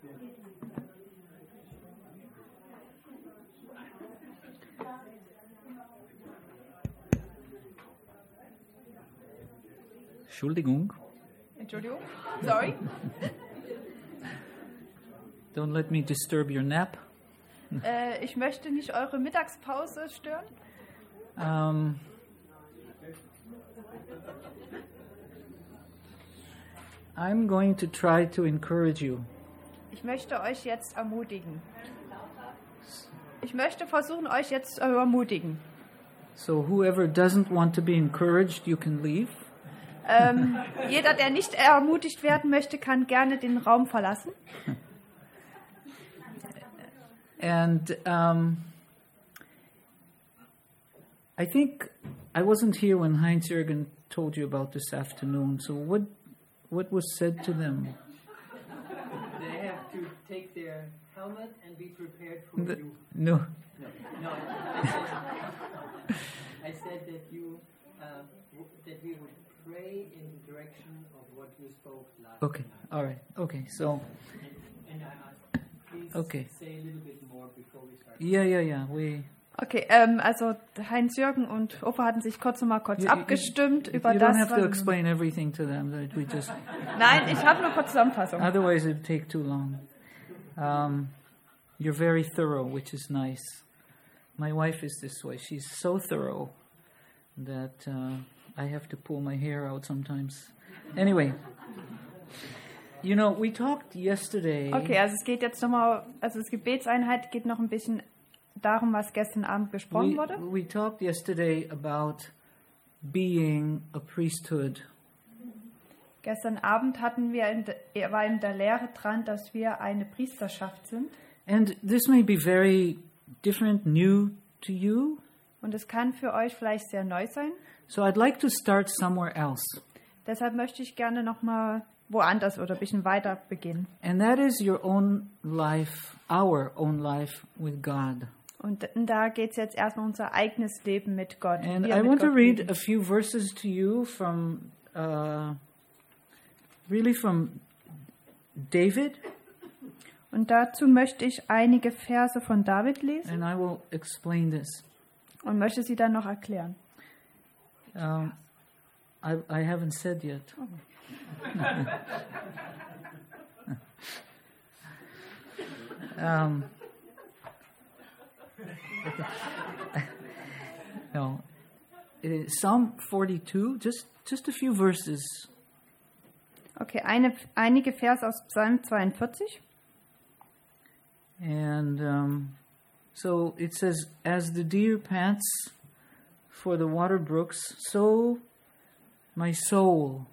Entschuldigung. Entschuldigung. Sorry. Don't let me disturb your nap. Ich möchte nicht eure Mittagspause stören. I'm going to try to encourage you. Ich möchte euch jetzt ermutigen. Ich möchte versuchen, euch jetzt zu ermutigen. So whoever doesn't want to be encouraged, you can leave. Jeder, der nicht ermutigt werden möchte, kann gerne den Raum verlassen. And I think I wasn't here when Heinz-Jürgen told you about this afternoon. So what was said to them? They have to take their helmet and be prepared for you. No. No. I said that you that we would pray in the direction of what you spoke last Okay. night. All right. Okay. So. And I asked, please Okay. say a little bit more before we start. Yeah. Okay, also Heinz-Jürgen und Opa hatten sich kurz abgestimmt über you das. don't have to explain everything to them. That we just. Nein, ich habe nur kurz Zusammenfassung. Otherwise, it'd take too long. You're very thorough, which is nice. My wife is this way. She's so thorough that I have to pull my hair out sometimes. Anyway, we talked yesterday. Okay, also es geht jetzt nochmal, also das Gebetseinheit geht noch ein bisschen darum, was gestern Abend besprochen wurde. We talked yesterday about being a priesthood. Gestern Abend war in der Lehre dran, dass wir eine Priesterschaft sind. And this may be very different, new to you. Und es kann für euch vielleicht sehr neu sein. So I'd like to start somewhere else. Deshalb möchte ich gerne nochmal woanders oder ein bisschen weiter beginnen. And that is your own life, our own life with God. Und da geht es jetzt erstmal um unser eigenes Leben mit Gott. And I want to read a few verses to you from David. Und dazu möchte ich einige Verse von David lesen. And I will explain this. Und möchte sie dann noch erklären. I haven't said yet. No. Psalm 42, just a few verses. Okay, einige Verse aus Psalm 42. And so it says, as the deer pants for the water brooks, so my soul,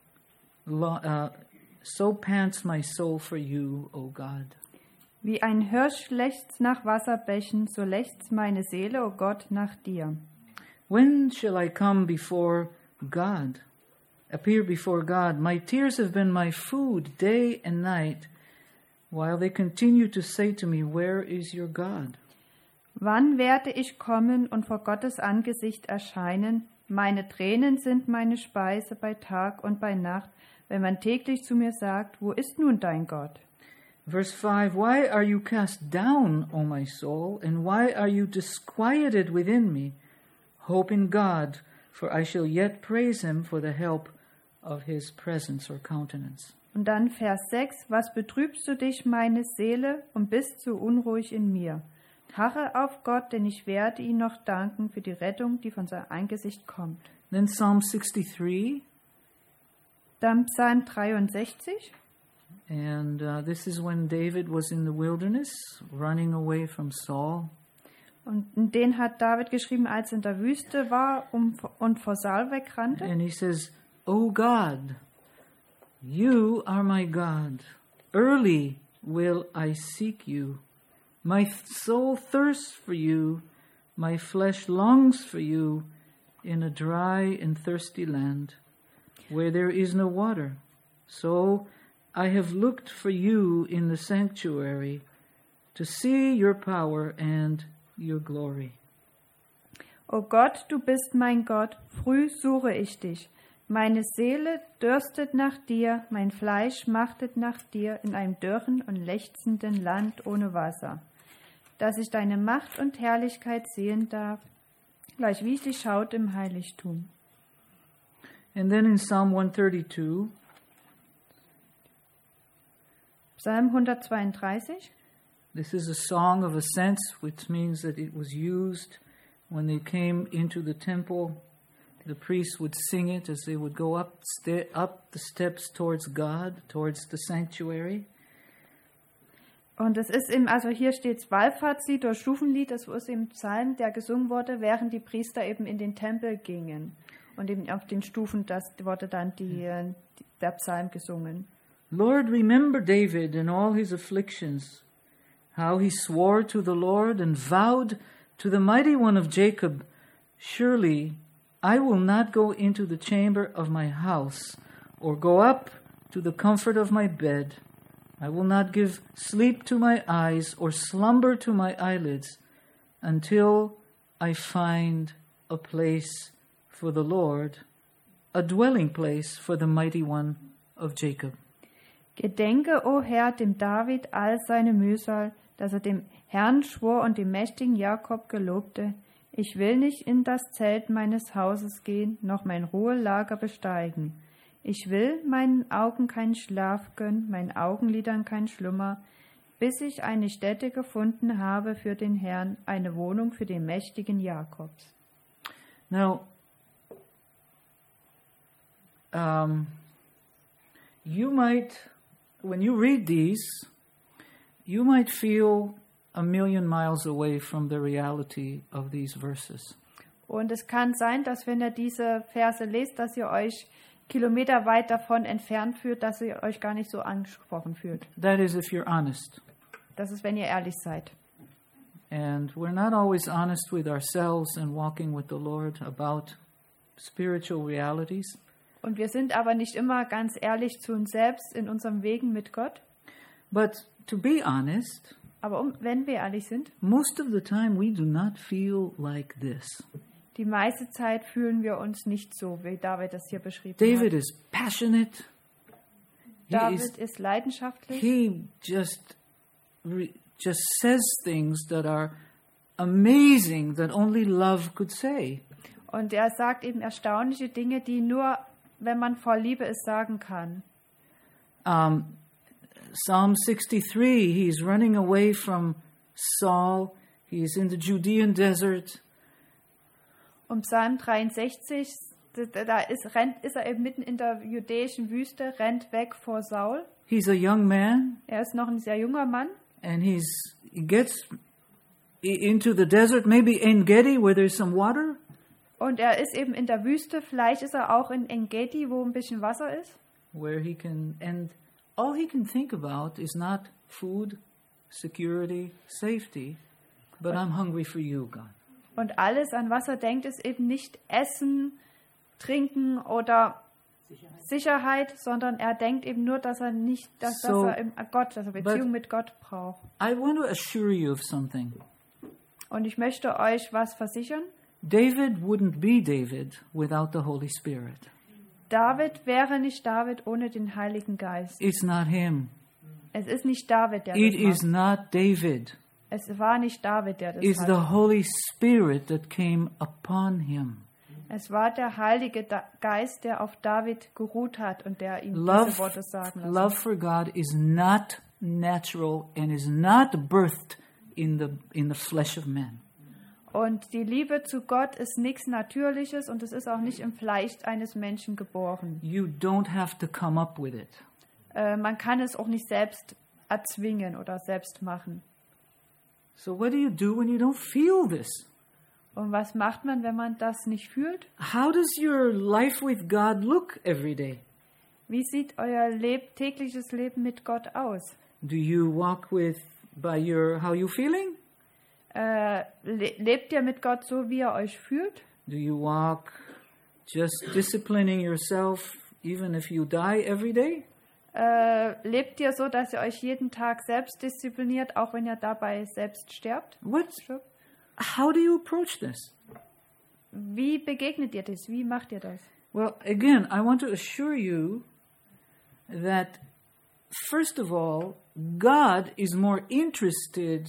so pants my soul for you, O God. Wie ein Hirsch lechzt nach Wasserbächen, so lechzt meine Seele, O Gott, nach dir. When shall I come before God, appear before God? My tears have been my food day and night, while they continue to say to me, where is your God? Wann werde ich kommen und vor Gottes Angesicht erscheinen? Meine Tränen sind meine Speise bei Tag und bei Nacht, wenn man täglich zu mir sagt, wo ist nun dein Gott? Verse 5, why are you cast down, O my soul, and why are you disquieted within me? Hope in God, for I shall yet praise him for the help of his presence or countenance. Und dann Vers 6, was betrübst du dich, meine Seele, und bist so unruhig in mir? Harre auf Gott, denn ich werde ihm noch danken für die Rettung, die von seinem Angesicht kommt. Then Psalm 63. Dann Psalm 63. And this is when David was in the wilderness, running away from Saul. Und den hat David geschrieben, als er in der Wüste war und vor Saul wegrannte. And he says, O God, you are my God. Early will I seek you. My soul thirsts for you. My flesh longs for you in a dry and thirsty land where there is no water. So I have looked for you in the sanctuary to see your power and your glory. O Gott, du bist mein Gott, früh suche ich dich. Meine Seele dürstet nach dir, mein Fleisch machtet nach dir in einem dürren und lechzenden Land ohne Wasser, dass ich deine Macht und Herrlichkeit sehen darf, gleich wie sie schaut im Heiligtum. And then in Psalm 132, Psalm 132. this is a song of ascents, which means that it was used when they came into the temple. The priests would sing it as they would go up the steps towards God, towards the sanctuary. Und es ist eben, also hier steht Wallfahrtslied oder Stufenlied, das ist im Psalm, der gesungen wurde, während die Priester eben in den Tempel gingen. Und eben auf den Stufen, das wurde dann der Psalm gesungen. Lord, remember David and all his afflictions, how he swore to the Lord and vowed to the mighty one of Jacob, surely I will not go into the chamber of my house, or go up to the comfort of my bed. I will not give sleep to my eyes, or slumber to my eyelids, until I find a place for the Lord, a dwelling place for the mighty one of Jacob. Gedenke, o Herr, dem David all seine Mühsal, dass er dem Herrn schwor und dem mächtigen Jakob gelobte. Ich will nicht in das Zelt meines Hauses gehen, noch mein Ruhelager besteigen. Ich will meinen Augen keinen Schlaf gönnen, meinen Augenlidern keinen Schlummer, bis ich eine Stätte gefunden habe für den Herrn, eine Wohnung für den mächtigen Jakobs. Now, you might, when you read these, you might feel a million miles away from the reality of these verses. Und es kann sein, dass wenn ihr diese Verse lest, dass ihr euch kilometerweit davon entfernt fühlt, dass ihr euch gar nicht so angesprochen fühlt. That is, if you're honest. Das ist, wenn ihr ehrlich seid. And we're not always honest with ourselves and walking with the Lord about spiritual realities. Und wir sind aber nicht immer ganz ehrlich zu uns selbst in unserem Wegen mit Gott. But to be honest, Aber wenn wir ehrlich sind, most of the time we do not feel like this. die meiste Zeit fühlen wir uns nicht so, wie David das hier beschrieben David hat. is passionate. David ist leidenschaftlich. He just says things that are amazing that only love could say. Und er sagt eben erstaunliche Dinge, die nur, wenn man voll Liebe es sagen kann. Psalm 63, he's running away from Saul. He's in the Judean desert. Und Psalm 63, da ist er eben mitten in der judäischen Wüste, rennt weg vor Saul. He's a young man, Er ist noch ein sehr junger Mann. and he gets into the desert, maybe En-Gedi, where there's some water. Und er ist eben in der Wüste. Vielleicht ist er auch in En-Gedi, wo ein bisschen Wasser ist. Where he can, and all he can think about is not food, security, safety, but I'm hungry for you, God. Und alles, an was er denkt, ist eben nicht Essen, Trinken oder Sicherheit, sondern er denkt eben nur, dass er nicht, dass er Beziehung mit Gott braucht. I want to assure you of something. Und ich möchte euch was versichern. David wouldn't be David without the Holy Spirit. David wäre nicht David ohne den Heiligen Geist. It's not him. Es ist nicht David, der It das is macht. not David. Es war nicht David, der das It's macht. the Holy Spirit that came upon him. Es war der Heilige Geist, der auf David geruht hat und der ihm diese Worte sagen lassen. Love for God is not natural and is not birthed in the flesh of man. Und die Liebe zu Gott ist nichts Natürliches und es ist auch nicht im Fleisch eines Menschen geboren. You don't have to come up with it. Man kann es auch nicht selbst erzwingen oder selbst machen. So what do you do when you don't feel this? Und was macht man, wenn man das nicht fühlt? How does your life with God look every day? Wie sieht euer tägliches Leben mit Gott aus? Do you walk by how you feeling? Lebt ihr mit Gott so, wie ihr euch fühlt? Do you walk just disciplining yourself even if you die every day? Lebt ihr so, dass ihr euch jeden Tag selbst diszipliniert, auch wenn ihr dabei selbst sterbt? How do you approach this? Wie begegnet ihr das? Wie macht ihr das? Well, again, I want to assure you that, first of all, God is more interested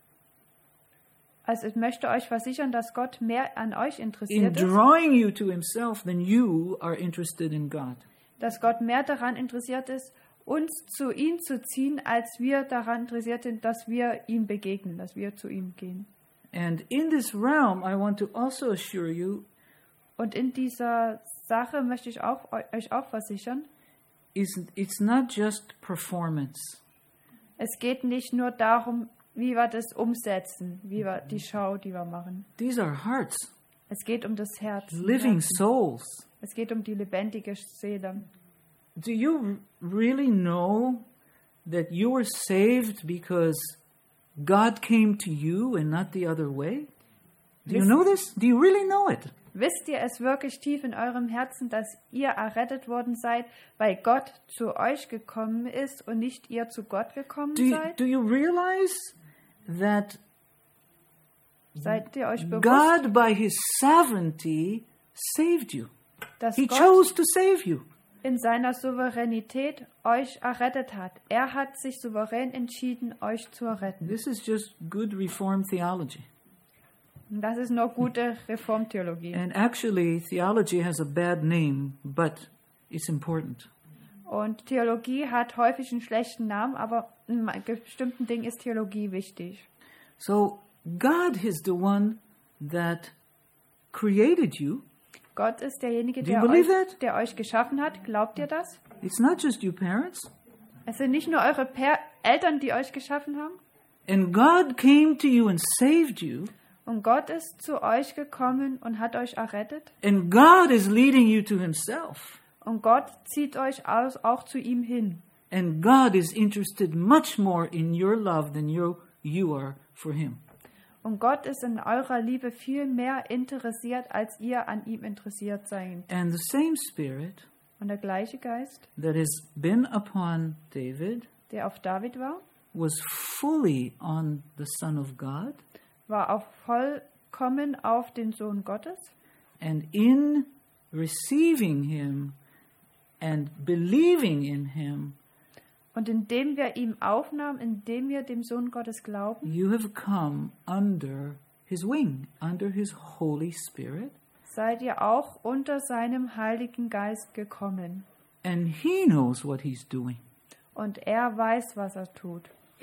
Also ich möchte euch versichern, dass Gott mehr an euch in interessiert ist, drawing you to himself than you are interested in God. dass Gott mehr daran interessiert ist, uns zu ihm zu ziehen, als wir daran interessiert sind, dass wir ihm begegnen, dass wir zu ihm gehen. And in this realm, I want to also assure you, Und in dieser Sache möchte ich euch auch versichern, it's not just performance. es geht nicht nur darum, wie wir das umsetzen, wie wir die Schau, die wir machen. These are hearts, Es geht um das Herz. living souls. Es geht um die lebendige Seele. Do you really know that you were saved because God came to you and not the other way? Do you know this? Do you really know it? Wisst ihr es wirklich tief in eurem Herzen, dass ihr errettet worden seid, weil Gott zu euch gekommen ist und nicht ihr zu Gott gekommen seid? Do you realize that Seid ihr euch bewusst, God, by His sovereignty, saved you? dass He Gott chose to save you. in seiner Souveränität euch errettet hat? Er hat sich souverän entschieden, euch zu erretten. This is just good Reformed theology. Und das ist nur gute Reformtheologie. And actually, theology has a bad name, but it's important. Und Theologie hat häufig einen schlechten Namen, aber in bestimmten Dingen ist Theologie wichtig. So, God is the one that created you. Gott ist derjenige, Do you believe that? der euch geschaffen hat. Glaubt ihr das? It's not just you parents. Es sind nicht nur eure Eltern, die euch geschaffen haben. And God came to you and saved you. Und Gott ist zu euch gekommen und hat euch errettet. And God is leading you to Himself. Und Gott zieht euch auch zu ihm hin. And God is interested much more in your love than you are for Him. Und Gott ist in eurer Liebe viel mehr interessiert, als ihr an ihm interessiert seid. And the same Spirit Und der gleiche Geist, that has been upon David der auf David war, was fully on the Son of God. war auch vollkommen auf den Sohn Gottes. And in receiving Him and believing in Him, Und indem wir ihm aufnahmen, indem wir dem Sohn Gottes glauben, you have come under His wing, under His Holy Spirit. seid ihr auch unter seinem Heiligen Geist gekommen. And He knows what He's doing. Und er weiß, was er tut.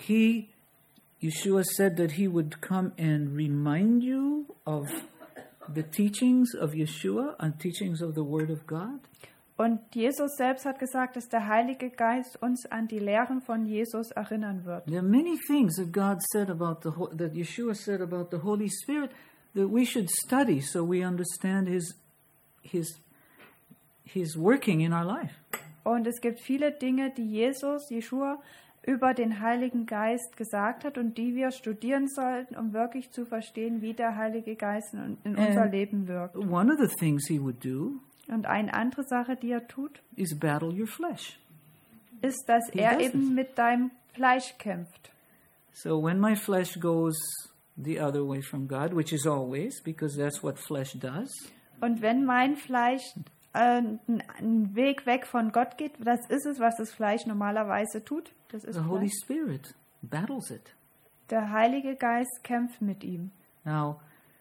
Yeshua said that He would come and remind you of the teachings of Yeshua and teachings of the Word of God. Und Jesus selbst hat gesagt, dass der Heilige Geist uns an die Lehren von Jesus erinnern wird. There are many things that God said about that Yeshua said about the Holy Spirit that we should study so we understand His working in our life. Und es gibt viele Dinge, die Jeshua, über den Heiligen Geist gesagt hat und die wir studieren sollten, um wirklich zu verstehen, wie der Heilige Geist in unser Leben wirkt. One of the things He would do Und eine andere Sache, die er tut, is battle your flesh. ist, dass er does eben this. mit deinem Fleisch kämpft. So when my flesh goes the other way from God, which is always, because that's what flesh does, Und wenn mein Fleisch einen Weg weg von Gott geht, das ist es, was das Fleisch normalerweise tut. Das ist the Holy Fleisch. Spirit battles it. Der Heilige Geist kämpft mit ihm. Now,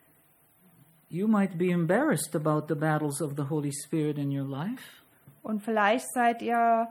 you might be embarrassed about the battles of the Holy Spirit in your life, Und vielleicht seid ihr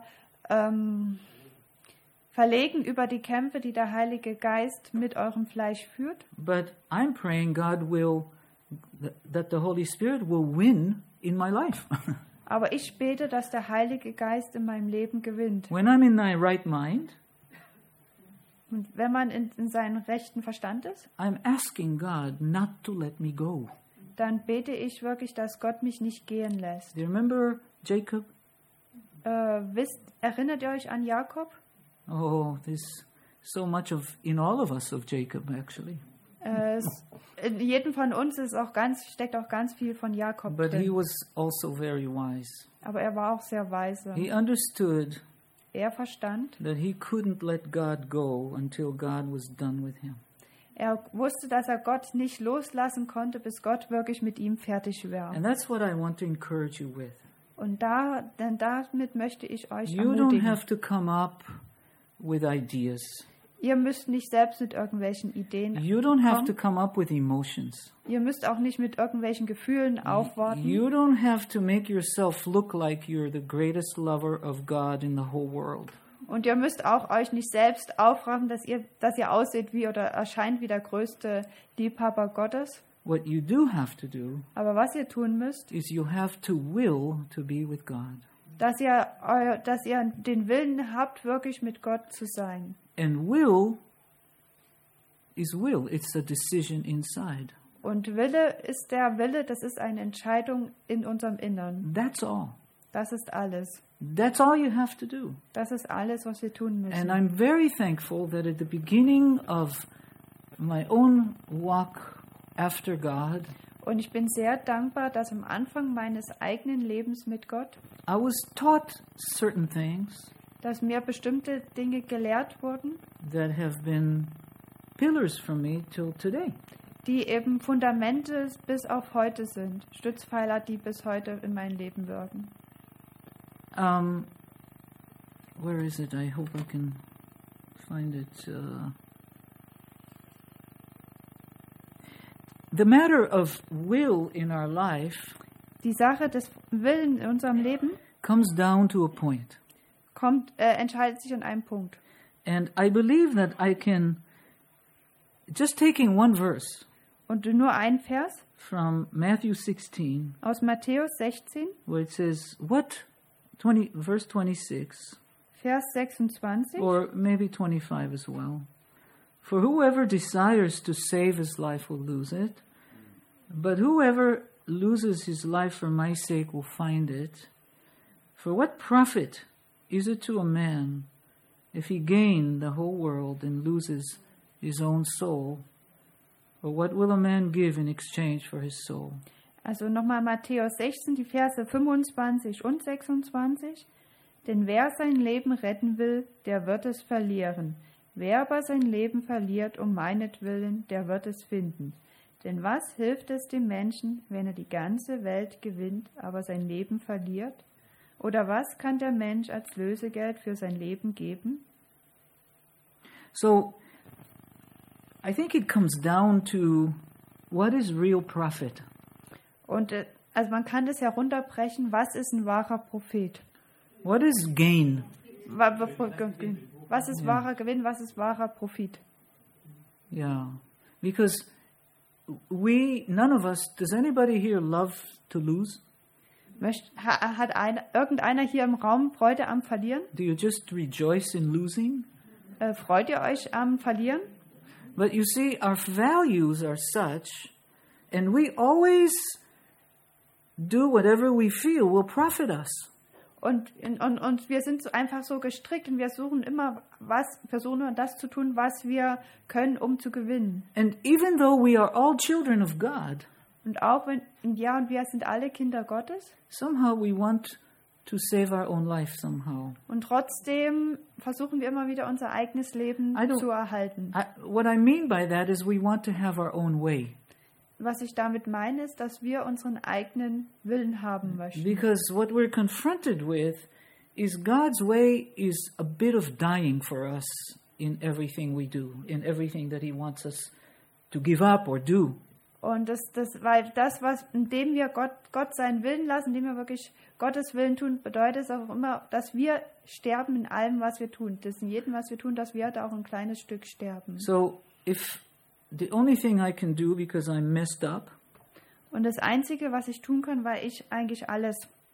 verlegen über die Kämpfe, die der Heilige Geist mit eurem Fleisch führt. but I'm praying that the Holy Spirit will win in my life. Aber ich bete, dass der Heilige Geist in meinem Leben gewinnt. When I'm in my right mind, Und wenn man in seinem rechten Verstand ist, I'm asking God not to let me go. dann bete ich wirklich, dass Gott mich nicht gehen lässt. Do you remember Jacob? Erinnert ihr euch an Jakob? Oh, there's so much in all of us of Jacob, actually. In jedem von uns steckt auch ganz viel von Jakob But he drin. was also very wise. Aber er war auch sehr weise. He understood Er verstand, that he couldn't let God go until God was done with him. er wusste, dass er Gott nicht loslassen konnte, bis Gott wirklich mit ihm fertig war. And that's what I want to encourage you with. Und denn damit möchte ich euch You don't ermutigen. have to come up with ideas. Ihr müsst nicht selbst mit irgendwelchen Ideen You don't have to kommen. come up with emotions. Ihr müsst auch nicht mit irgendwelchen Gefühlen aufwarten. You don't have to make yourself look like you're the greatest lover of God in the whole world. Und ihr müsst auch euch nicht selbst aufraffen, dass ihr ausseht wie oder erscheint wie der größte Liebhaber Gottes. What you do have to do Aber was ihr tun müsst, is you have to will to be with God. dass ihr den Willen habt, wirklich mit Gott zu sein. And will is will. It's a decision inside. Und Wille ist der Wille, das ist eine Entscheidung in unserem Innern. That's all. Das ist alles. That's all you have to do. Das ist alles, was wir tun And müssen. I'm very thankful that at the beginning of my own walk after God, Und ich bin sehr dankbar, dass am Anfang meines eigenen Lebens mit Gott, I was taught certain things dass mir bestimmte Dinge gelehrt wurden, that have been pillars for me till today. die eben Fundamente bis auf heute sind. Stützpfeiler, die bis heute in mein Leben wirken. Where is it? I hope I can find it. The matter of will in our life Die Sache des Willens in unserem Leben comes down to a point. entscheidet sich an einem Punkt. And I believe that I can, just taking one verse Und nur ein Vers from Matthew 16, aus Matthäus 16, where it says, verse 26, Vers 26. or maybe 25 as well. For whoever desires to save his life will lose it, but whoever loses his life for my sake will find it. For what profit is it to a man if he gain the whole world and loses his own soul? Or what will a man give in exchange for his soul? Also nochmal Matthäus 16, die Verse 25 und 26. Denn wer sein Leben retten will, der wird es verlieren. Wer aber sein Leben verliert um meinetwillen, der wird es finden. Denn was hilft es dem Menschen, wenn er die ganze Welt gewinnt, aber sein Leben verliert? Oder was kann der Mensch als Lösegeld für sein Leben geben? So, I think it comes down to what is real profit? Und also man kann das herunterbrechen, was ist ein wahrer Prophet? What is gain? Was ist wahrer Gewinn, was ist wahrer Profit? Yeah, because none of us, does anybody here love to lose? Hat irgendeiner hier im Raum Freude am Verlieren? Do you just rejoice in losing? Freut ihr euch am Verlieren? But you see, our values are such, and we always do whatever we feel will profit us. Und wir sind so einfach so gestrickt und wir versuchen nur das zu tun, was wir können, um zu gewinnen. And even though we are all children of God, Und auch wenn, ja, und wir sind alle Kinder Gottes, somehow we want to save our own life somehow. und trotzdem versuchen wir immer wieder unser eigenes Leben zu erhalten. What I mean by that is we want to have our own way. Was ich damit meine, ist, dass wir unseren eigenen Willen haben möchten. Because what we're confronted with is God's way is a bit of dying for us in everything we do, in everything that He wants us to give up or do. Und weil indem wir Gott seinen Willen lassen, indem wir wirklich Gottes Willen tun, bedeutet es auch immer, dass wir sterben in allem, was wir tun. Das in jedem, was wir tun, dass wir da auch ein kleines Stück sterben. So if the only thing I can do because I'm messed up Und das Einzige, was ich tun kann, weil ich eigentlich alles,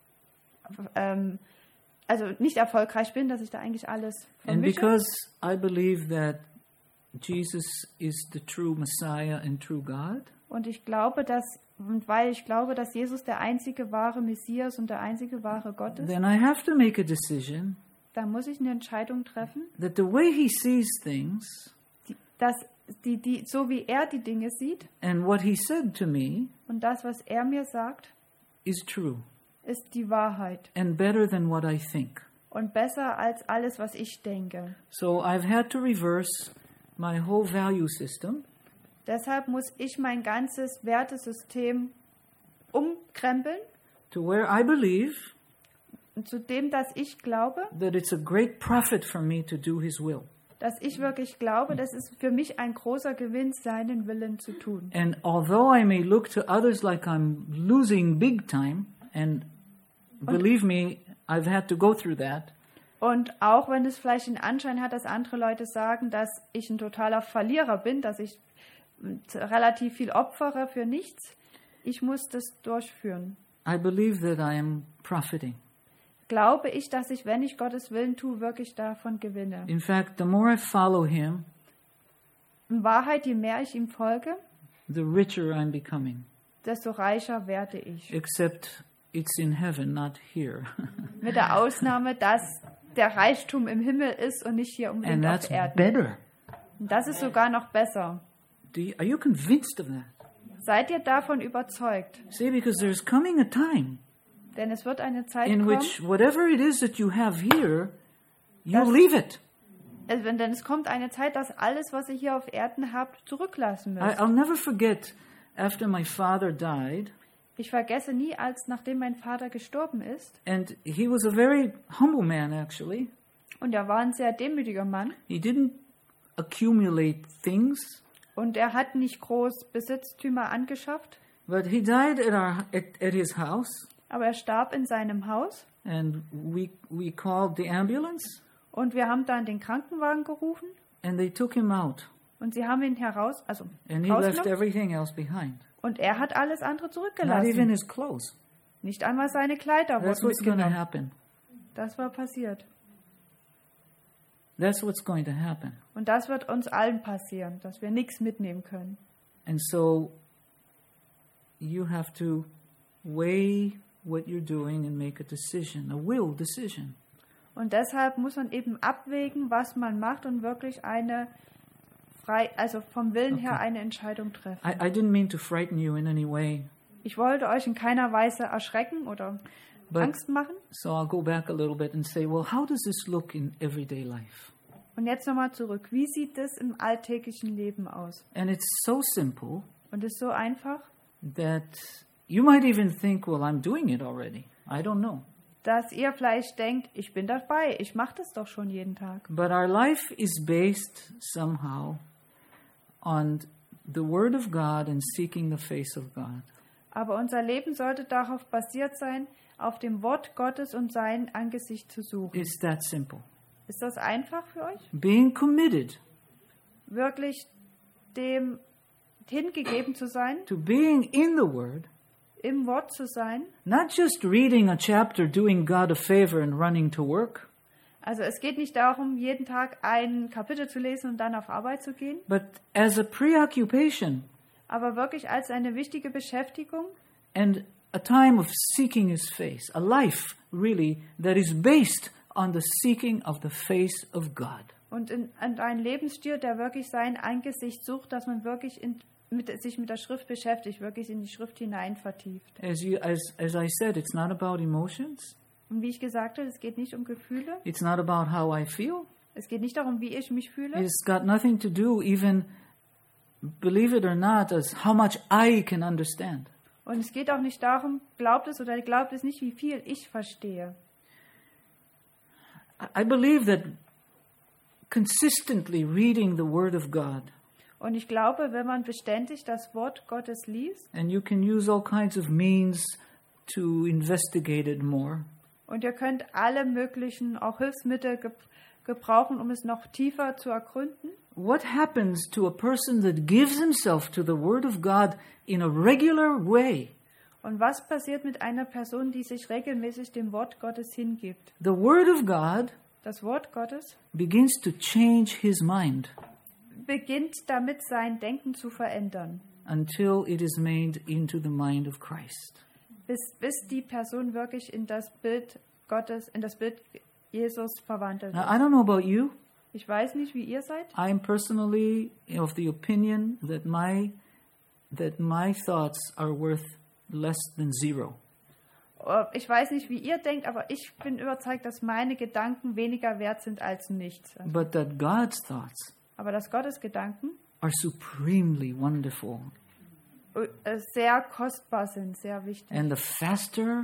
also nicht erfolgreich bin, dass ich da eigentlich alles and vermische. because I believe that Jesus is the true Messiah and true God, Und weil ich glaube, dass Jesus der einzige wahre Messias und der einzige wahre Gott ist, then I have to make a decision da muss ich eine Entscheidung treffen, that the way He sees things dass so wie er die Dinge sieht and what He said to me und das, was er mir sagt, is true ist die Wahrheit and better than what I think. und besser als alles, was ich denke. So I've had to reverse my whole value system Deshalb muss ich mein ganzes Wertesystem umkrempeln, to where I believe zu dem, dass ich glaube, that it's a great profit for me to do His will. dass ich wirklich glaube, das ist für mich ein großer Gewinn, seinen Willen zu tun. And although I may look to others like I'm losing big time, and believe me, I've had to go through that, Und auch wenn es vielleicht den Anschein hat, dass andere Leute sagen, dass ich ein totaler Verlierer bin, dass ich relativ viel opfere für nichts, ich muss das durchführen. I believe that I am profiting. Glaube ich, dass ich, wenn ich Gottes Willen tue, wirklich davon gewinne. In fact, the more I follow Him, In Wahrheit, je mehr ich ihm folge, the richer I'm becoming. desto reicher werde ich. Except it's in heaven, not here. Mit der Ausnahme, dass der Reichtum im Himmel ist und nicht hier And unbedingt that's auf Erden. better. Und das ist sogar noch besser. Are you convinced of that? Seid ihr davon überzeugt? See, because there's coming a time Denn es wird eine Zeit in kommen, which whatever it is that you have here, you Das- leave it. denn es kommt eine Zeit, dass alles, was ihr hier auf Erden habt, zurücklassen müsst. I'll never forget, after my father died, Ich vergesse nie, als nachdem mein Vater gestorben ist, and he was a very humble man, actually. und er war ein sehr demütiger Mann, He didn't accumulate things, und er hat nicht groß Besitztümer angeschafft, but he died at his house, aber er starb in seinem Haus, and we called the ambulance, und wir haben dann den Krankenwagen gerufen, and they took him out, und sie haben ihn and he left rausgenommen, everything else behind. und er hat alles andere Not even zurückgelassen. his clothes. Nicht einmal seine Kleider That's wurden what's going to mitgenommen. happen. Das war passiert. That's what's going to happen. Und das wird uns allen passieren, dass wir nichts mitnehmen können. And so you have to weigh what you're doing and make a decision, a will decision. Und deshalb muss man eben abwägen, was man macht und wirklich also vom Willen her eine Entscheidung treffen. I didn't mean to frighten you in any way, Ich wollte euch in keiner Weise erschrecken oder but Angst machen. so I'll go back a little bit and say, well, how does this look in everyday life? Und jetzt nochmal zurück. Wie sieht es im alltäglichen Leben aus? And it's so simple Und es ist so einfach, that you might even think, well, I'm doing it already. I don't know. dass ihr vielleicht denkt, ich bin dabei, ich mache das doch schon jeden Tag. But our life is based somehow on the Word of God and seeking the face of God. Aber unser Leben sollte darauf basiert sein, auf dem Wort Gottes und sein Angesicht zu suchen. It's that simple. Ist das einfach für euch? Being committed Wirklich dem hingegeben zu sein, to being in the Word, im Wort zu sein? not just reading a chapter, doing God a favor and running to work, Also es geht nicht darum, jeden Tag ein Kapitel zu lesen und dann auf Arbeit zu gehen, but as a preoccupation aber wirklich als eine wichtige Beschäftigung and a time of seeking His face, a life really that is based on the seeking of the face of God. und in einen Lebensstil, der wirklich sein Angesicht sucht, dass man wirklich sich mit der Schrift beschäftigt, wirklich in die Schrift hinein vertieft. As I said, it's not about emotions. Und wie ich gesagt habe, es geht nicht um Gefühle, It's not about how I feel. es geht nicht darum, wie ich mich fühle. It's got nothing to do, even, believe it or not, as how much I can understand. Und es geht auch nicht darum, glaubt es oder glaubt es nicht, wie viel ich verstehe. I believe that consistently reading the Word of God, Und ich glaube, wenn man beständig das Wort Gottes liest, and you can use all kinds of means to investigate it more, und ihr könnt alle möglichen auch Hilfsmittel gebrauchen, um es noch tiefer zu ergründen. what happens to a person that gives himself to the Word of God in a regular way? Und was passiert mit einer Person, die sich regelmäßig dem Wort Gottes hingibt? The Word of God Das Wort Gottes begins to change his mind beginnt damit, sein Denken zu verändern, until it is made into the mind of Christ. bis die Person wirklich in das Bild Gottes, in das Bild Jesus verwandelt Now, wird. I don't know about you. Ich weiß nicht, wie ihr seid. I'm personally of the opinion that my thoughts are worth less than zero. Ich weiß nicht, wie ihr denkt, aber ich bin überzeugt, dass meine Gedanken weniger wert sind als nichts. But that God's thoughts Aber dass Gottes Gedanken are supremely wonderful. sehr kostbar sind, sehr wichtig. And the faster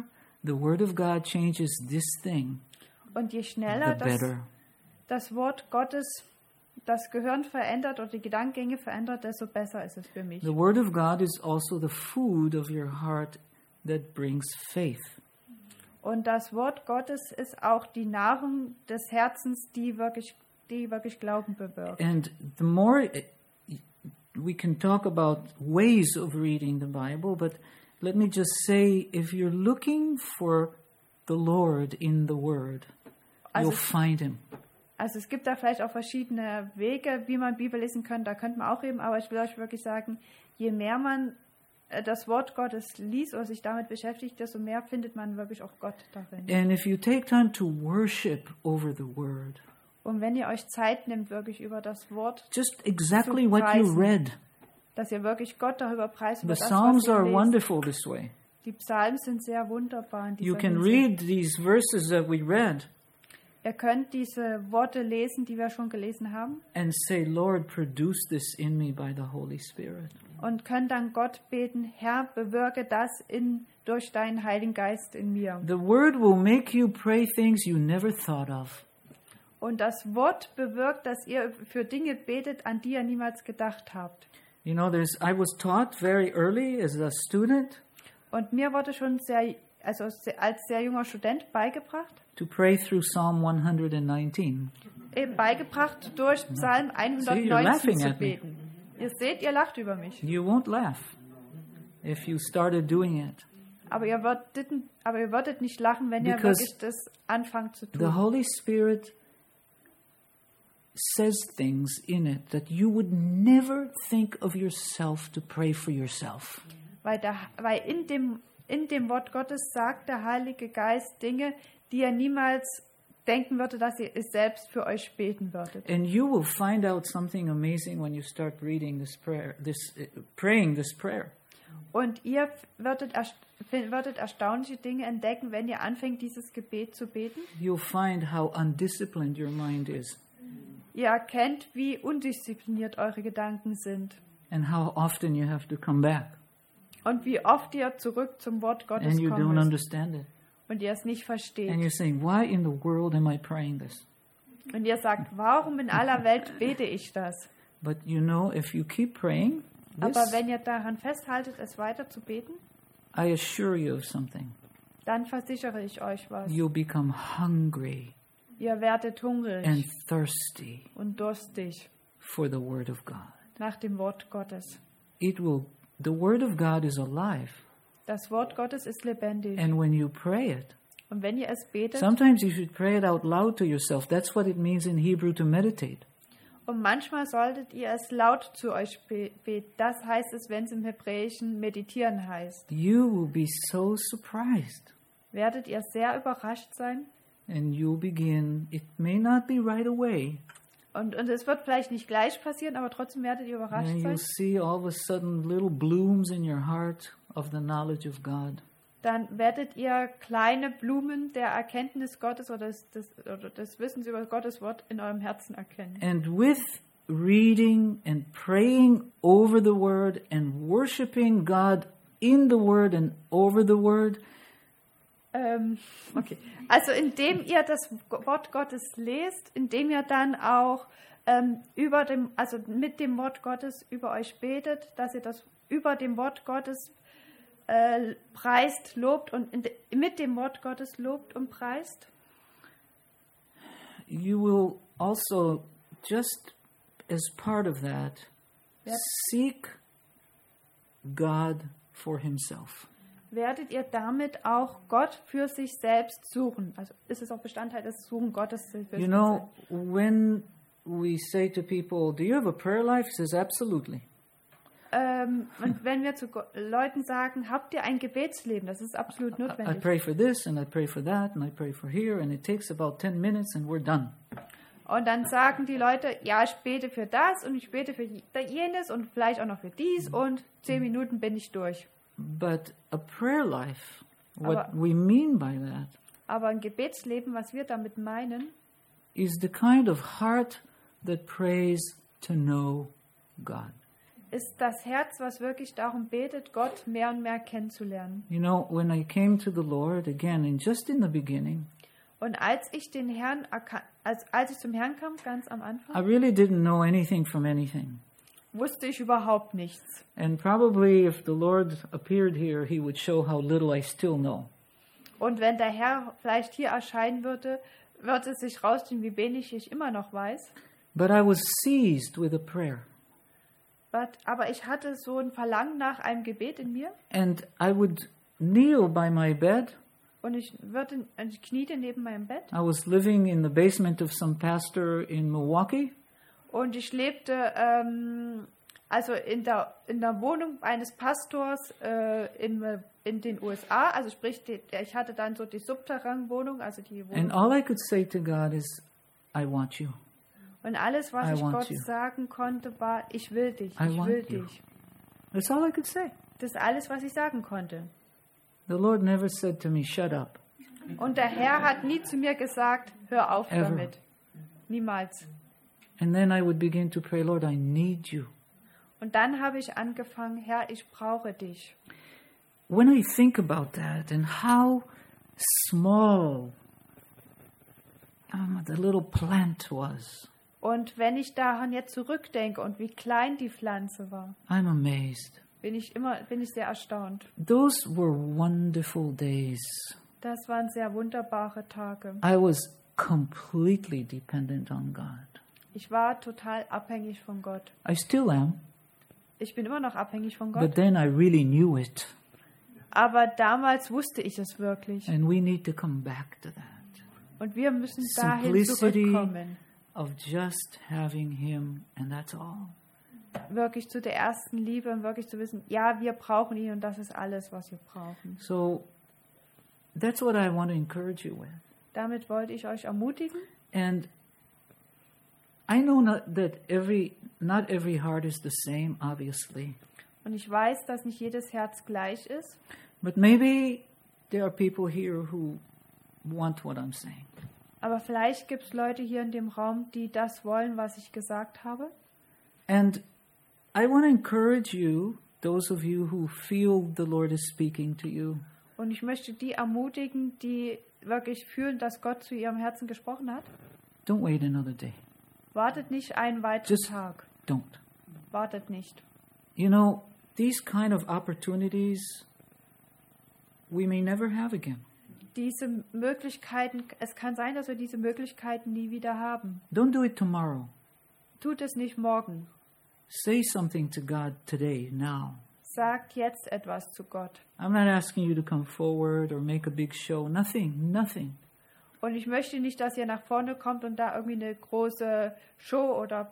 the Word of God changes this thing, Und je the schneller better. das Wort Gottes das Gehirn verändert oder die Gedankengänge verändert, desto besser ist es für mich. The Word of God is also the food of your heart that brings faith. Und das Wort Gottes ist auch die Nahrung des Herzens, die wirklich Glauben bewirkt. And the more we can talk about ways of reading the Bible, but let me just say, if you're looking for the Lord in the Word, Also- you'll find Him. Also es gibt da vielleicht auch verschiedene Wege, wie man Bibel lesen kann, da könnte man auch reden, aber ich will euch wirklich sagen, je mehr man das Wort Gottes liest oder sich damit beschäftigt, desto mehr findet man wirklich auch Gott darin. And if you take time to worship over the Word, Und wenn ihr euch Zeit nimmt, wirklich über das Wort, just exactly what you preisen. read. dass ihr wirklich Gott darüber preist, über The das, Psalms was ihr are lest. wonderful this way. Die Psalmen sind sehr wunderbar in You dieser can Hinsicht. read these verses that we read Ihr könnt diese Worte lesen, die wir schon gelesen haben, and say, Lord, produce this in me by the Holy Spirit. und könnt dann Gott beten, Herr, bewirke das durch deinen Heiligen Geist in mir. The Word will make you pray things you never thought of. Und das Wort bewirkt, dass ihr für Dinge betet, an die ihr niemals gedacht habt. You know, I was taught very early as a student Und mir wurde schon als sehr junger Student beigebracht, to pray through Psalm 119. durch Psalm See, you're 119 laughing zu at me. beten. Ihr seht, ihr lacht über mich. You won't laugh if you started doing it. Aber ihr würdet nicht lachen, wenn ihr Because wirklich das anfangt zu The tun. Holy Spirit says things in it that you would never think of yourself to pray for yourself. Weil in dem Wort Gottes sagt der Heilige Geist Dinge, die ihr niemals denken würde, dass ihr es selbst für euch beten würdet. And you will find out something amazing when you start reading this prayer, praying this prayer. Und ihr würdet erstaunliche Dinge entdecken, wenn ihr anfängt, dieses Gebet zu beten. You'll find how undisciplined your mind is Ihr erkennt, wie undiszipliniert eure Gedanken sind and how often you have to come back und wie oft ihr zurück zum Wort Gottes and you don't kommt understand it. und ihr es nicht versteht. And you're saying, why in the world am I praying this? Und ihr sagt, warum in aller Welt bete ich das? But you know, if you keep praying Aber this, wenn ihr daran festhaltet, es weiter zu beten, I assure you of something. dann versichere ich euch was. You'll become hungry Ihr werdet hungrig and thirsty und durstig for the Word of God. nach dem Wort Gottes. The Word of God is alive. Das Wort Gottes ist lebendig. And when you pray it, Und wenn ihr es betet, sometimes you should pray it out loud to yourself. That's what it means in Hebrew to meditate. und manchmal solltet ihr es laut zu euch beten. Das heißt es, wenn es im Hebräischen meditieren heißt. You will be so surprised. Werdet ihr sehr überrascht sein. And you'll begin, it may not be right away. Und es wird vielleicht nicht gleich passieren, aber trotzdem werdet ihr überrascht And sein. you'll see all of a sudden little blooms in your heart of the knowledge of God. Dann werdet ihr kleine Blumen der Erkenntnis Gottes oder des Wissens über Gottes Wort in eurem Herzen erkennen. And with reading and praying over the Word and worshiping God in the Word and over the Word, Okay. Also indem ihr das Wort Gottes lest, indem ihr dann auch mit dem Wort Gottes über euch betet, dass ihr das über dem Wort Gottes preist, lobt und mit dem Wort Gottes lobt und preist. you will also, just as part of that, Yep. seek God for Himself. Werdet ihr damit auch Gott für sich selbst suchen. Also ist es auch Bestandteil des Suchen Gottes für sich You know, when we say to people, do you have a prayer life? He says, absolutely. Und wenn wir zu Leuten sagen, habt ihr ein Gebetsleben, das ist absolut I notwendig. pray for this and I pray for that and I pray for here and it takes about 10 minutes and we're done. Und dann sagen die Leute, ja, ich bete für das und ich bete für jenes und vielleicht auch noch für dies und 10 Minuten bin ich durch. But a prayer life, what Aber- we mean by that, Aber ein Gebetsleben, was wir damit meinen, is the kind of heart that prays to know God. ist das Herz, was wirklich darum betet, Gott mehr und mehr kennenzulernen. You know, when I came to the Lord again, and just in the beginning, Und als ich den Herrn als ich zum Herrn kam, ganz am I Anfang, really didn't know anything from anything. wusste ich überhaupt nichts. And probably if the Lord appeared here, he would show how little I still know. Und wenn der Herr vielleicht hier erscheinen würde, wird es sich rausstellen, wie wenig ich immer noch weiß. But I was seized with a prayer. Aber ich hatte so ein Verlangen nach einem Gebet in mir. And I would kneel by my bed. Und ich kniete neben meinem Bett. I was living in the basement of some pastor in Milwaukee. Und ich lebte also in der Wohnung eines Pastors in den USA. Also sprich, ich hatte dann so die Subterranwohnung, also die Wohnung. And all I could say to God is, I want you. Und alles, was I ich want Gott you. sagen konnte, war, ich will dich, I ich want will you. dich. That's all I could say. Das ist alles, was ich sagen konnte. The Lord never said to me, shut up. Und der Herr hat nie zu mir gesagt, hör auf Ever. damit. Niemals. And then I would begin to pray, Lord, I need you. Und dann habe ich angefangen, Herr, ich brauche dich. When I think about that and how small the little plant was, Und wenn ich daran jetzt zurückdenke und wie klein die Pflanze war, I'm amazed. bin ich sehr erstaunt. Those were wonderful days. Das waren sehr wunderbare Tage. I was completely dependent on God. Ich war total abhängig von Gott. I still am, Ich bin immer noch abhängig von but Gott. then I really knew it. Aber damals wusste ich es wirklich. And we need to come back to that. Und wir müssen dahin Simplicity zurückkommen. of just having Him, and that's all. Wirklich zu der ersten Liebe und wirklich zu wissen, ja, wir brauchen ihn und das ist alles, was wir brauchen. So that's what I want to encourage you with. Damit wollte ich euch ermutigen. And I know not every heart is the same, obviously. Und ich weiß, dass nicht jedes Herz gleich ist. But maybe there are people here who want what I'm saying. Aber vielleicht gibt es Leute hier in dem Raum, die das wollen, was ich gesagt habe. And I want to encourage you, those of you who feel the Lord is speaking to you. Und ich möchte die ermutigen, die wirklich fühlen, dass Gott zu ihrem Herzen gesprochen hat. Don't wait another day. Wartet nicht einen weiteren Just Tag. don't. Wartet nicht. You know, these kind of opportunities we may never have again. Diese Möglichkeiten, es kann sein, dass wir diese Möglichkeiten nie wieder haben. Don't do it tomorrow. Tut es nicht morgen. Say something to God today, now. Sagt jetzt etwas zu Gott. I'm not asking you to come forward or make a big show. Nothing. Und ich möchte nicht, dass ihr nach vorne kommt und da irgendwie eine große Show oder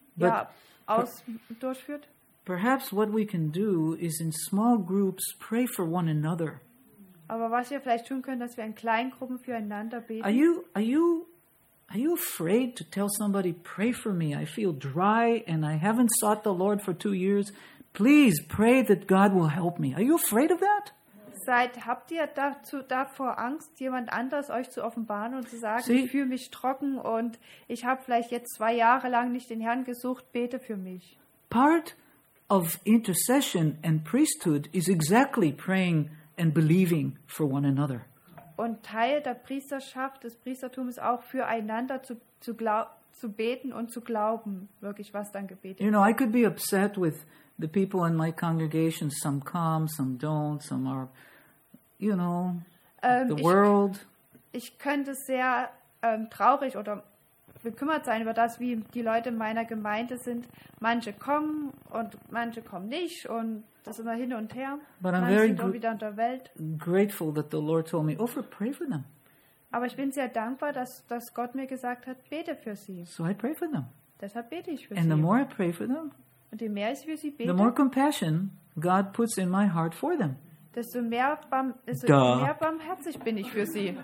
durchführt. Perhaps what we can do is in small groups pray for one another. Aber was wir vielleicht tun können, dass wir in kleinen Gruppen füreinander beten. Are you afraid to tell somebody, pray for me? I feel dry and I haven't sought the Lord for 2 years. Please pray that God will help me. Are you afraid of that? Habt ihr davor Angst, jemand anders euch zu offenbaren und zu sagen, See? ich fühle mich trocken und ich habe vielleicht jetzt 2 Jahre lang nicht den Herrn gesucht, bete für mich. Part of intercession and priesthood is exactly praying and believing for one another. Und Teil der Priesterschaft, des Priestertums ist auch füreinander zu beten und zu glauben, wirklich, was dann gebetet You know, I could be upset with the people in my congregation. Some come, some don't, some are, you know, the world. Ich könnte sehr traurig oder bekümmert sein über das, wie die Leute in meiner Gemeinde sind. Manche kommen und manche kommen nicht und das immer hin und her. But I'm Manche very sind auch wieder in der Welt. grateful that the Lord told me, pray for them. Aber ich bin sehr dankbar, dass Gott mir gesagt hat, bete für sie. So I pray for them. Deshalb bete ich für And sie. the more I pray for them, Und je mehr ich für sie the more bete, compassion God puts in my heart for them. desto mehr Duh. barmherzig bin ich für sie.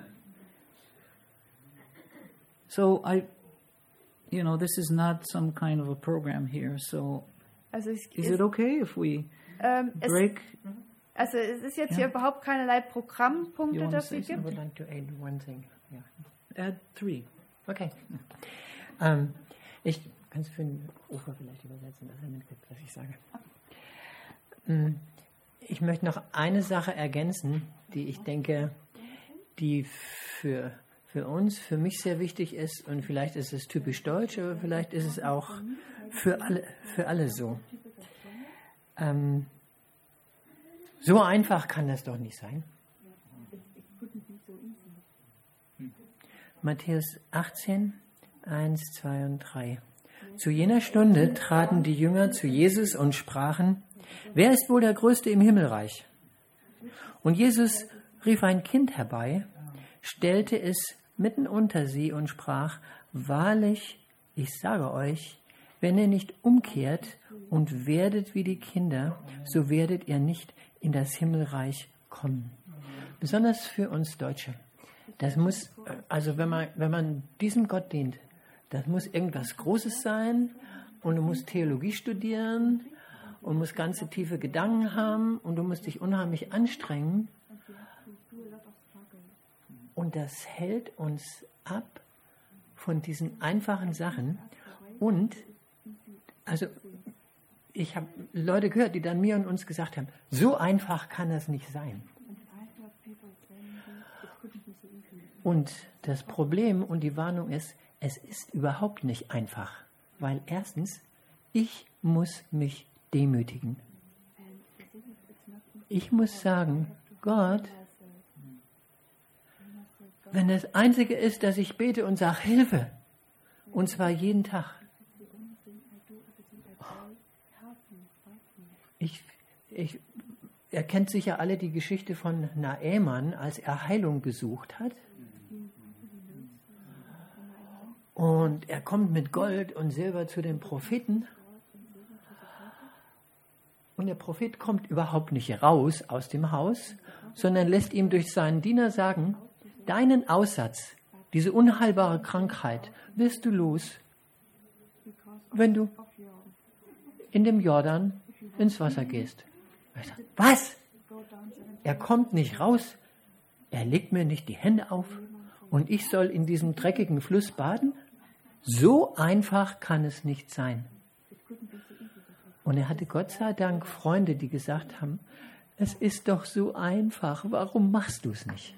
So this is not some kind of a program here. So Also is it okay if we break? es ist jetzt hier überhaupt keinerlei You Programmpunkte wanna dafür say I gibt. would like to add one thing. Yeah. Add 3. Okay. Ich Kannst du für den Ufer vielleicht übersetzen, dass er mitkriegt, was ich sage? Ich möchte noch eine Sache ergänzen, die ich denke, die für uns, für mich sehr wichtig ist, und vielleicht ist es typisch deutsch, aber vielleicht ist es auch für alle so. So einfach kann das doch nicht sein. Matthäus 18, 1, 2 und 3. Zu jener Stunde traten die Jünger zu Jesus und sprachen: Wer ist wohl der Größte im Himmelreich? Und Jesus rief ein Kind herbei, stellte es mitten unter sie und sprach: Wahrlich, ich sage euch, wenn ihr nicht umkehrt und werdet wie die Kinder, so werdet ihr nicht in das Himmelreich kommen. Besonders für uns Deutsche. Das muss, also wenn man diesem Gott dient, das muss irgendwas Großes sein, und du musst Theologie studieren und musst ganze tiefe Gedanken haben und du musst dich unheimlich anstrengen. Und das hält uns ab von diesen einfachen Sachen. Und also ich habe Leute gehört, die dann mir und uns gesagt haben, so einfach kann das nicht sein. Und das Problem und die Warnung ist, es ist überhaupt nicht einfach. Weil erstens, ich muss mich demütigen. Ich muss sagen, Gott, wenn das Einzige ist, dass ich bete und sage, Hilfe, und zwar jeden Tag. Ihr kennt sicher alle die Geschichte von Naaman, als er Heilung gesucht hat. Und er kommt mit Gold und Silber zu dem Propheten. Und der Prophet kommt überhaupt nicht raus aus dem Haus, sondern lässt ihm durch seinen Diener sagen, deinen Aussatz, diese unheilbare Krankheit, wirst du los, wenn du in dem Jordan ins Wasser gehst. Ich sage, was? Er kommt nicht raus, er legt mir nicht die Hände auf und ich soll in diesem dreckigen Fluss baden? So einfach kann es nicht sein. Und er hatte Gott sei Dank Freunde, die gesagt haben, es ist doch so einfach, warum machst du es nicht?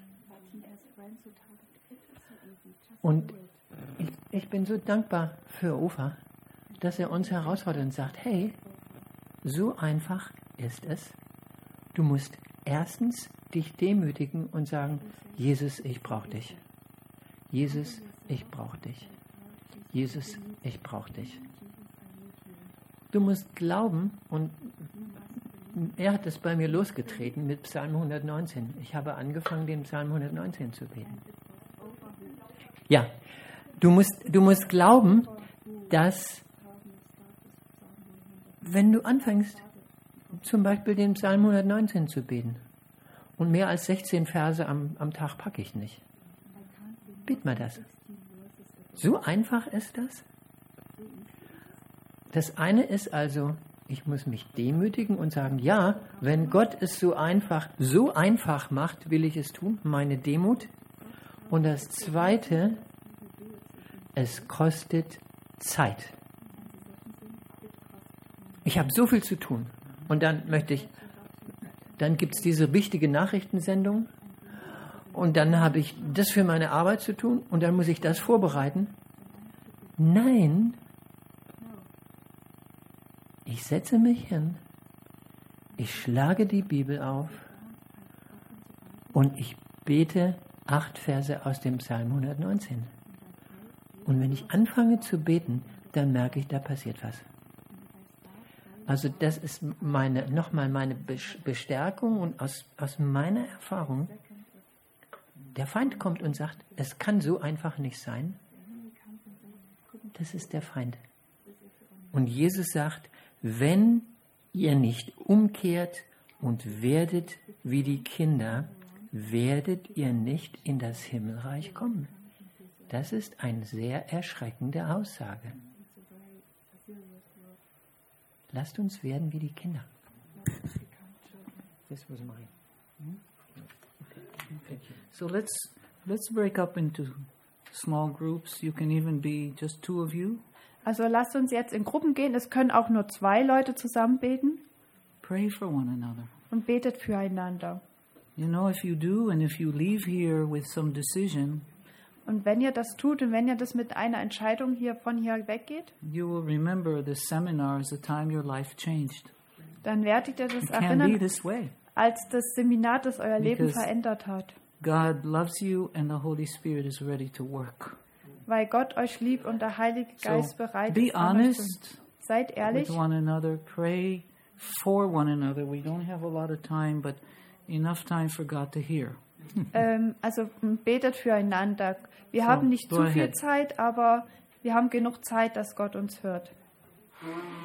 Und ich bin so dankbar für Ufa, dass er uns herausfordert und sagt, hey, so einfach ist es. Du musst erstens dich demütigen und sagen, Jesus, ich brauche dich. Jesus, ich brauche dich. Jesus, ich brauche dich. Du musst glauben, und er hat es bei mir losgetreten mit Psalm 119. Ich habe angefangen, den Psalm 119 zu beten. Ja, du musst glauben, dass wenn du anfängst, zum Beispiel den Psalm 119 zu beten, und mehr als 16 Verse am Tag packe ich nicht. Bet mal das. So einfach ist das. Das eine ist also, ich muss mich demütigen und sagen, ja, wenn Gott es so einfach macht, will ich es tun, meine Demut. Und das zweite, es kostet Zeit. Ich habe so viel zu tun. Und dann gibt es diese wichtige Nachrichtensendung. Und dann habe ich das für meine Arbeit zu tun. Und dann muss ich das vorbereiten. Nein. Ich setze mich hin. Ich schlage die Bibel auf. Und ich bete 8 Verse aus dem Psalm 119. Und wenn ich anfange zu beten, dann merke ich, da passiert was. Also das ist nochmal meine Bestärkung und aus meiner Erfahrung, der Feind kommt und sagt, es kann so einfach nicht sein. Das ist der Feind. Und Jesus sagt, wenn ihr nicht umkehrt und werdet wie die Kinder, werdet ihr nicht in das Himmelreich kommen. Das ist eine sehr erschreckende Aussage. Lasst uns werden wie die Kinder. This was mine. Okay. So let's break up into small groups. You can even be just 2 of you. Also lasst uns jetzt in Gruppen gehen. Es können auch nur 2 Leute zusammen beten Pray for one another. und betet füreinander. You know, if you do and if you leave here with some decision, Und wenn ihr das tut und wenn ihr das mit einer Entscheidung von hier weggeht, you will remember the seminar as the time your life changed. dann werdet ihr das It can be erinnern this way. als das Seminar, das euer Leben Because- verändert hat. God loves you and the Holy Spirit is ready to work. Weil Gott euch liebt und der Heilige Geist So bereit be ist. an euch zu- honest Seid ehrlich with one another. Pray for one another. We don't have a lot of time, but enough time for God to hear. Also betet füreinander. Wir haben nicht go zu viel ahead. Zeit, aber wir haben genug Zeit, dass Gott uns hört.